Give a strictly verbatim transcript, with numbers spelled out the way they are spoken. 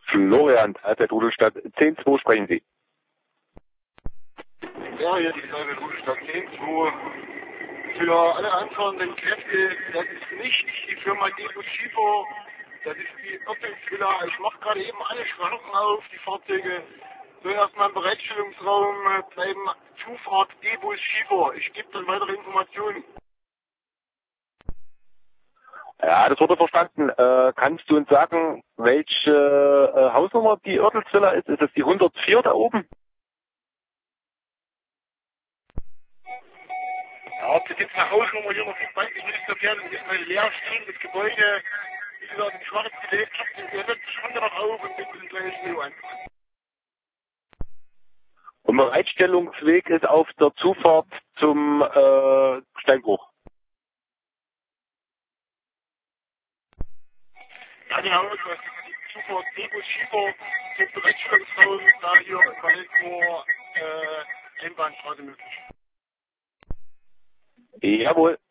Florian, Alter Rudelstadt zehn zwei, sprechen Sie. Ja, hier die Alter Rudelstadt zehn zwei. Für alle anfahrenden Kräfte, das ist nicht die Firma Debus Schiefer, das ist die Irrtumsvilla. Ich mache gerade eben alle Schranken auf, die Fahrzeuge sollen erstmal im Bereitstellungsraum bleiben. Zufahrt Debus Schiefer. Ich gebe dann weitere Informationen. Ja, das wurde verstanden. Äh, kannst du uns sagen, welche äh, Hausnummer die Irrtumsvilla ist? Ist es die hundertvier da oben? Ja, ob das jetzt eine Hausnummer hier noch vorbei ist, ist das ja ein leerstehendes Gebäude. Wie gesagt, ein schwaches gelegt, ihr setzt die Schranke noch auf und bitte den kleinen Schnee an. Und Bereitstellungsweg ist auf der Zufahrt zum äh, Steinbruch. Ja, genau, das ist die Zufahrt Debus Schiefer zum Bereitstellungsraum, da hier bald nur äh, Einbahnstraße möglich. Jawohl.